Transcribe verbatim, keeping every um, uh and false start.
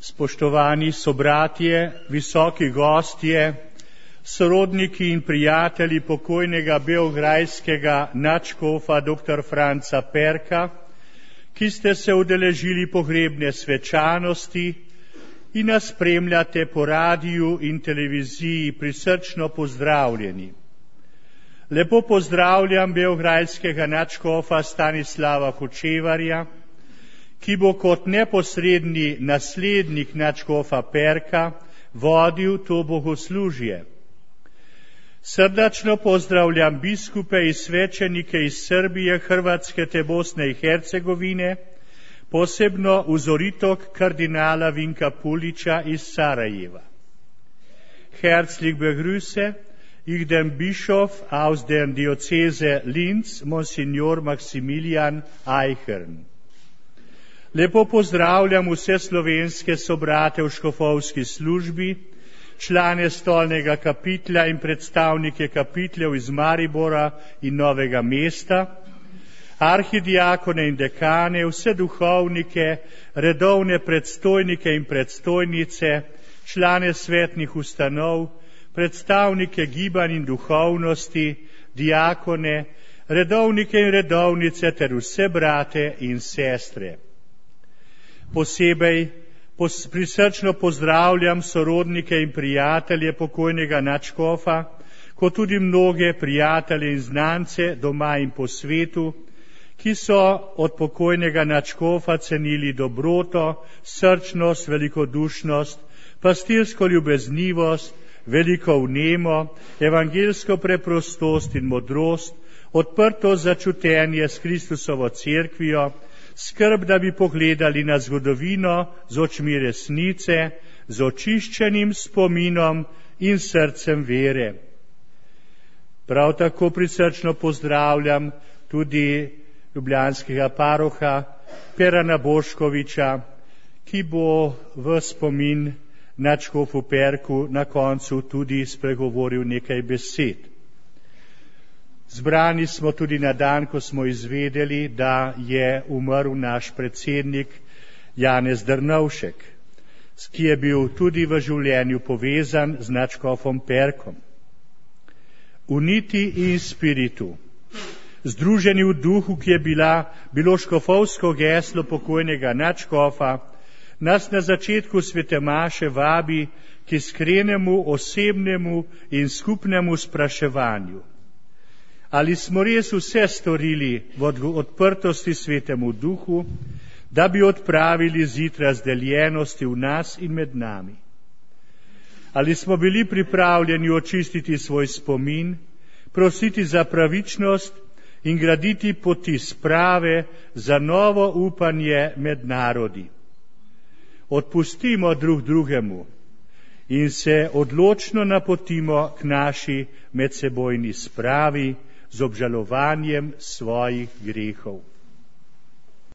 Spoštovani sobratje, visoki gostje, sorodniki in prijatelji pokojnega beograjskega nadškofa doktor Franca Perka, ki ste se udeležili pogrebne svečanosti in nas spremljate po radiju in televiziji, prisrčno pozdravljeni. Lepo pozdravljam beograjskega nadškofa Stanislava Hočevarja, ki bo kot neposredni naslednik nadškofa Perka vodil to bogoslužje. Srdačno pozdravljam biskupe in svečenike iz Srbije, Hrvatske te Bosne in Hercegovine, posebno uzoritog kardinala Vinka Puliča iz Sarajeva. Herzlich begrüße ich den Bischof aus der Diözese Linz, Monsignor Maximilian Eichern. Lepo pozdravljam vse slovenske sobrate v škofovski službi, člane stolnega kapitlja in predstavnike kapitljev iz Maribora in Novega mesta, arhidiakone in dekane, vse duhovnike, redovne predstojnike in predstojnice, člane svetnih ustanov, predstavnike gibanj in duhovnosti, diakone, redovnike in redovnice ter vse brate in sestre. Posebej pos, prisrčno pozdravljam sorodnike in prijatelje pokojnega nadškofa, kot tudi mnoge prijatelje in znance doma in po svetu, ki so od pokojnega nadškofa cenili dobroto, srčnost, velikodušnost, pastirsko ljubeznivost, veliko vnemo, evangelsko preprostost in modrost, odprtost za čutenje s Kristusovo cerkvijo, skrb, da bi pogledali na zgodovino z očmi resnice, z očiščenim spominom in srcem vere. Prav tako prisrčno pozdravljam tudi ljubljanskega paroha Perana Boškoviča, ki bo v spomin nadškofu Perku na koncu tudi spregovoril nekaj besed. Zbrani smo tudi na dan, ko smo izvedeli, da je umrl naš predsednik Janez Drnovšek, ki je bil tudi v življenju povezan z nadškofom Perkom. Uniti in spiritu, združeni v duhu, ki je bila, bilo škofovsko geslo pokojnega nadškofa, nas na začetku svete maše vabi k iskrenemu, osebnemu in skupnemu spraševanju. Ali smo res vse storili v odprtosti svetemu duhu, da bi odpravili zid razdeljenosti v nas in med nami? Ali smo bili pripravljeni očistiti svoj spomin, prositi za pravičnost in graditi poti sprave za novo upanje med narodi? Odpustimo drug drugemu in se odločno napotimo k naši medsebojni spravi z obžalovanjem svojih grehov.